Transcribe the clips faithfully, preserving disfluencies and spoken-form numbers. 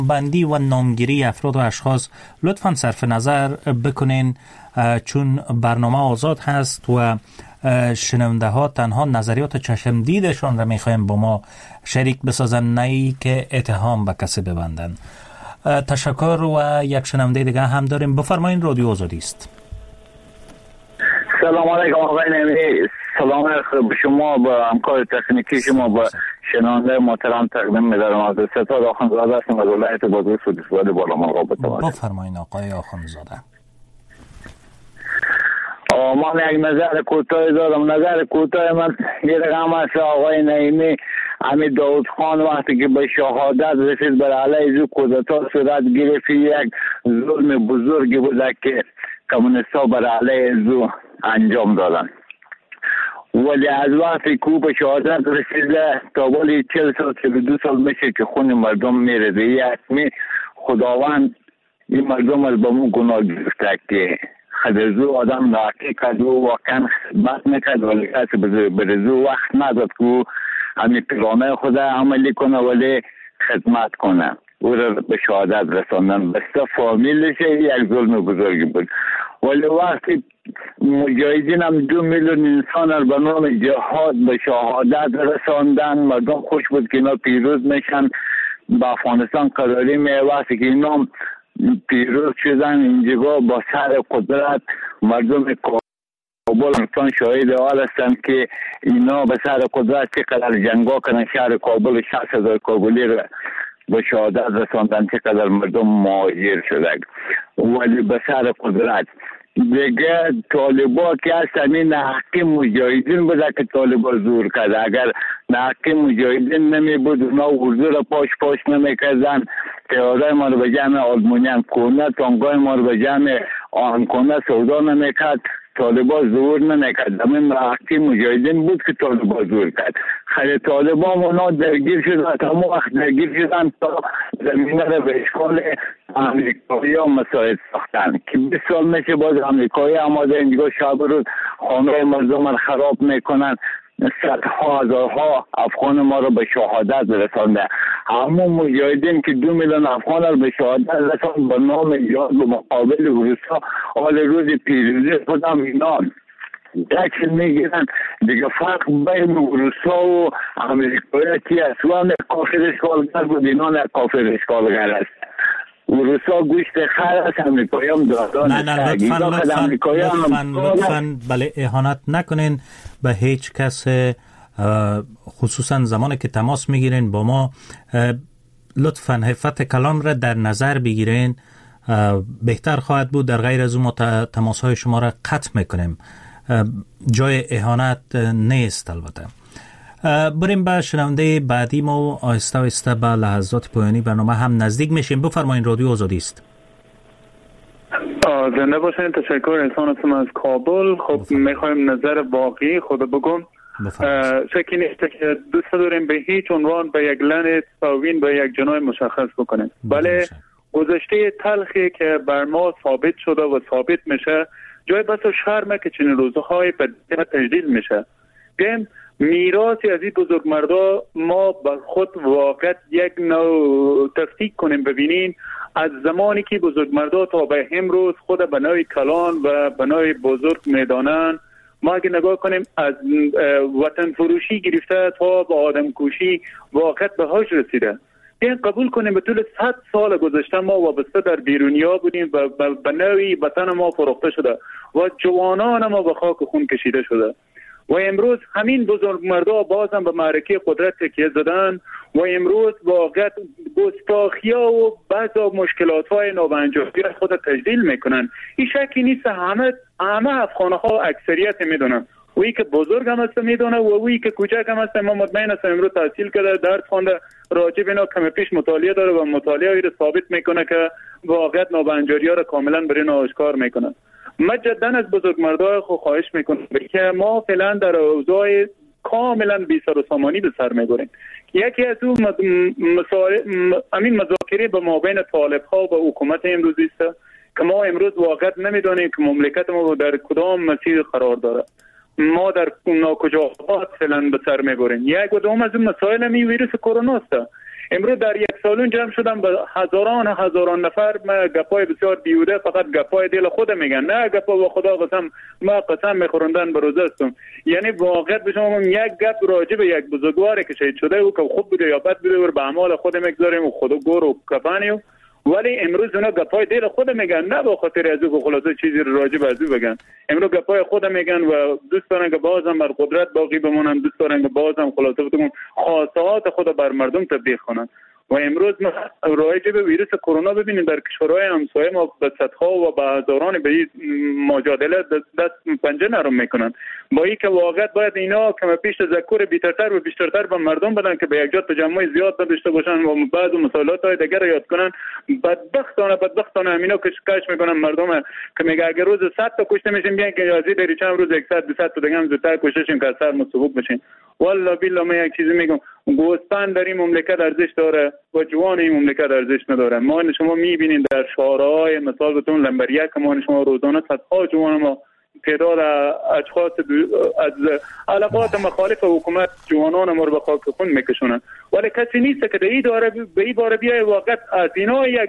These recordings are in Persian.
بندی و نامگیری افراد و اشخاص لطفاً صرف نظر بکنین، چون برنامه آزاد هست و شنونده ها تنها نظریات چشم دیدشان را میخوایم با ما شریک بسازن، نه ای که اتهام به کسی ببندن. تشکر. و یک شنونده دیگه هم داریم. بفرمایین، رادیو آزادی است. سلام علیکم آقای نعیمی. سلام به شما، با همکار تکنیکی شما، با شنونده محترم تقدیم می‌دارم. از ستاد آخوندزاده هستم از ولایت بازار سودیسواد بالا مرغاب. بفرمایین آقای آخوندزاده. من یک نظر کوتاه دارم. نظر کوتاه من یه رقم است آقای نعیمی. همین داود خان وقتی که به شهادت رسید بر علیه زو کودتا صورت گرفت، یک ظلم بزرگی بود که کمونیست‌ها بر علیه زو انجام دادن. ولی از وقتی که به شهادت رسیده تا ولی چهل سال چهل و دو سال میشه که خون مردم میره. یعنی خداوند این مردم از با مون گناه گرفته که خدازو آدم ناکی کرد و واقعا خدمت میکرد، ولی کسی برزو وقت نداد که همین پیغامه خود عملی کنه ولی خدمت کنه. او را به شهادت رساندن بسته فامیلش یک ظلم بزرگی بود. ولی وقتی مجاهدین هم دو میلیون انسان را به نام جهاد به شهادت رساندن، مردم خوش بود که اینا پیروز میشن، به افغانستان قراری می. وقتی که اینا پیروز شدن اینجا با سر قدرت مردم کابل انسان شاهد حال هستند که اینا به سر قدرت چقدر جنگا کنن. شهر کابل شصت هزار کابلی را به شهادت رساندن، چقدر مردم مهاجر شده. ولی به سر قدرت دیگه طالبا که هستن این حقی مجاهدین بوده که طالبا زور کرده. اگر حقی مجاهدین نمی بود اونا حضور پاش پاش نمی کردن، تیاره ما رو به جمع آلمونیان کنه، تانگای ما رو به جمع آن کنه سودا نمی کرد، طالبا زور نمی کرد. همین حقی مجاهدین بود که طالبا زور کرد. خیلی طالبا اونا درگیر شدن، تمام وقت درگیر شدن تا زمینه رو به اشکال امریکایی ها مساعد ساختن که بیست سال میشه باز امریکایی آماده اینجا شب روز خانه مردم رو خراب میکنن. صدها هزارها افغان ما رو به شهادت رسانده. همون مجاهدین که دو میلیون افغان رو به شهادت رساند به نام جهاد به مقابل روسا، حال روز پیروزی خودم اینا دکل میگیرن. دیگه فرق بین روسا و امریکایی که اصلا کافر اشغالگر بود، اینا نه کافر اشغالگر است. روسا گوشت خر است، امریکایی هم دادان است. نه نه لطفاً لطفاً لطفاً, لطفاً بله اهانت نکنین به هیچ کس، خصوصا زمانی که تماس میگیرین با ما. لطفاً حفظ کلام را در نظر بگیرین. بهتر خواهد بود در غیر از اون ما تماس های شما را قطع میکنیم. جای اهانت نیست. البته بریم به شنونده بعدی ما و آهسته آهسته به لحظات پایانی برنامه هم نزدیک میشیم. بفرمایید، رادیو آزادی است. زنده باشین. تشکر. انسان هستم از کابل. خب میخوایم نظر واقعی خود بگم. شکی نیست که دوست داریم به هیچ عنوان به یک لعنت توهین به یک جنای مشخص بکنیم. بله گذشته تلخی که بر ما ثابت شده و ثابت میشه جای بس شرمه که چنین روزهای به تجدید میشه. بیایم میراثی از این بزرگمردا ما به خود واقعا یک نوع تفکیک کنیم، ببینیم از زمانی که بزرگمردا تا به امروز خود به نوع کلان و به نوع بزرگ میدانن. ما اگه نگاه کنیم از وطن فروشی گرفته تا به آدم کشی واقعا به هاش رسیده. این قبول کنیم به طول صد سال گذشته ما وابسته در بیرونیا بودیم و به نوعی وطن ما فروخته شده و جوانان ما به خاک خون کشیده شده. و امروز همین بزرگمردا بازم به معرکه قدرت تکیه زدن و امروز واقعا گستاخی‌ها و بعضا مشکلات‌های نابنجاری خود تجلیل میکنن. این شکی نیست همه همه افغان‌ها اکثریت میدونن. وی که بزرگ هم هست میدونه و وی که کوچک هم هست. ما مطمئن هستم امروز تحصیل کرده، درس خونده، راجع به اینا کم پیش مطالعه داره و مطالعه ای رو ثابت میکنه که واقعا نابنجاری‌ها رو کاملا برای اینا آشکار میکنه. من جدا از بزرگمردای خو خواهش میکنم که ما فعلا در اوضاع کاملا بی سر و سامانی به سر میبریم. یکی از اون همین مذاکره به مابین طالب‌ها و حکومت امروزی است که ما امروز واقعا نمیدونیم که مملکت ما در کدام مسیر قرار داره. ما در ناکجاهات فعلا به سر میبریم. یک و دوم از اون مسائل می ویروس کرونا است. امروز در یک سالون جمع شدم به هزاران هزاران نفر، ما گپای بسیار بیوده فقط گپای دل خود میگن، نه گپا با خدا قسم ما قسم میخوردن به روزه استم. یعنی واقعیت به شما یک گپ راجع به یک بزرگواری که شهید شده او که خوب بوده یا بد بوده و به اعمال خود میگذاریم و خدا گور و کفانی، ولی امروز اونا گپای دل خود میگن، نه به خاطر از او خلاصه چیزی راجع به از او بگن. امروز گپای خود میگن و دوست دارن که بازم بر قدرت باقی بمونن، دوست دارن که بازم خلاصه بتون خواستهات خود بر مردم تطبیق کنن. و امروز ما رایج به ویروس کرونا ببینیم در کشورهای همسایه ما به صدها و به هزاران به این مجادله دست پنجه نرم میکنن. با این که واقعیت باید اینا کم پیش تذکر بیشتر و بیشتر به مردم بدن که به یک جا تجمع زیاد نداشته باشن و بعض مسائلات های دیگر یاد کنن. بدبختانه بدبختانه همینا کش میکنن مردم که میگه اگر روز صد تا کشته میشیم بیان که یازی در چند روز صد دویست تا دیگه هم زودتر کشته شیم که اثر مسبوق بشین. والله بالله من یک چیزی میگم، گوسفند در این مملکت ارزش داره و جوان این مملکت ارزش نداره. ما شما میبینید در شهرهای مثال بتون لنبریک ما شما روزانه صدها جوان ما تعداد اشخاص از علاقات مخالف حکومت جوانان ما رو به خاک خون میکشونن، ولی کسی نیست که این داره به این باره بیای واقعا از اینا یک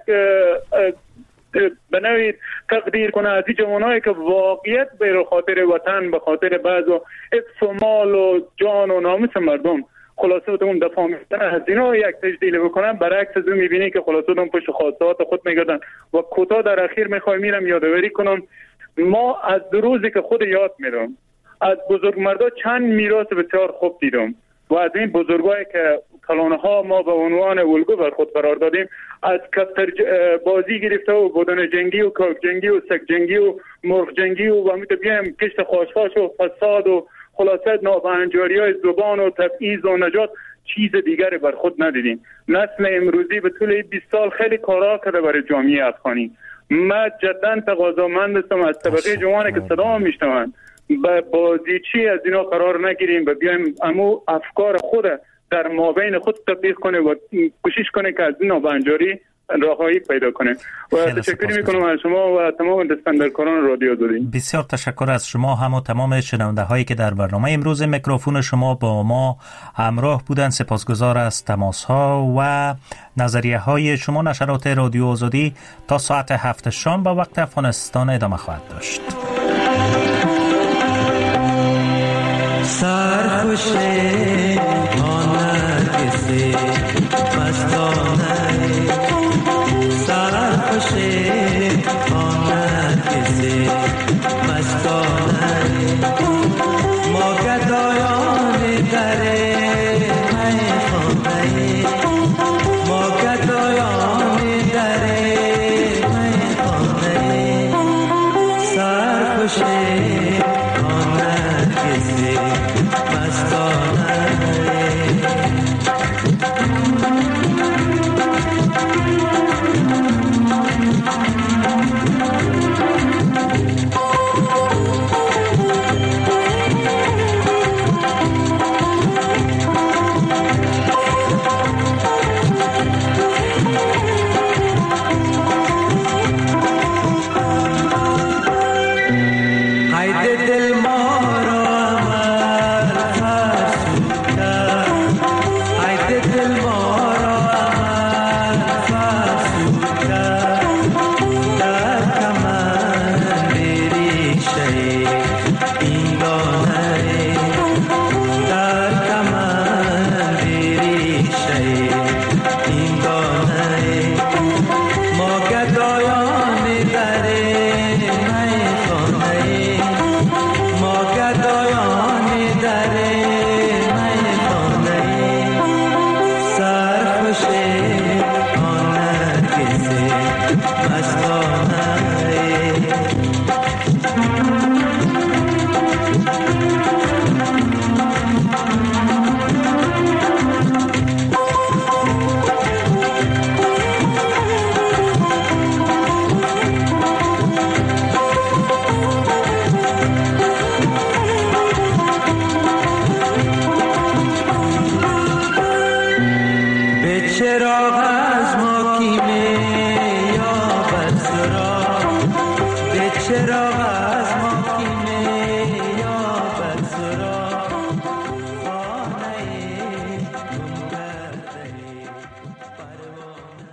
به نوعی تقدیر کنه از این جوانایی که واقعیت به خاطر وطن به خاطر بعض و حفظ و مال و جان و ناموس مردم خلاصه بتون دفاع میکنن، از اینا یک تجدیل بکنن. برعکس از اون میبینی که خلاصه اون پشت خواستهات خود میگردن. و کوتاه در اخیر میخوای میرم یادآوری کنم، ما از دو روزی که خود یاد میرم از بزرگمردا چند میراث بسیار خوب دیدم و از این بزرگایی که کلانها ما به عنوان الگو بر خود قرار دادیم، از کفتر بازی گرفته و بدن جنگی و کاک جنگی و سگ جنگی و مرغ جنگی و و میتو بیایم کشت خاشخاش و فساد و خلاصه نابهنجاری های زبان و تبعیض و نجات چیز دیگری بر خود ندیدیم. نسل امروزی به طول بیست سال خیلی کارا کرده برای جامعه افغانی. ما جدا تقاضامند هستم از طبقه جوانی که صدا میشنون با بازیچی از اینا قرار نگیریم و بیایم امو افکار خود در مابین خود تطبیق کنه و کوشش کنه که از این نابهنجاری راههایی پیدا کنه. و تشکر میکنم از شما و تمام دستندرکاران رادیو آزادی. بسیار تشکر از شما هم و تمام شنونده هایی که در برنامه امروز میکروفون شما با ما همراه بودن. سپاسگزار از تماس ها و نظریه های شما. نشرات رادیو آزادی تا ساعت هفت شام با وقت افغانستان ادامه خواهد داشت. سرخوشه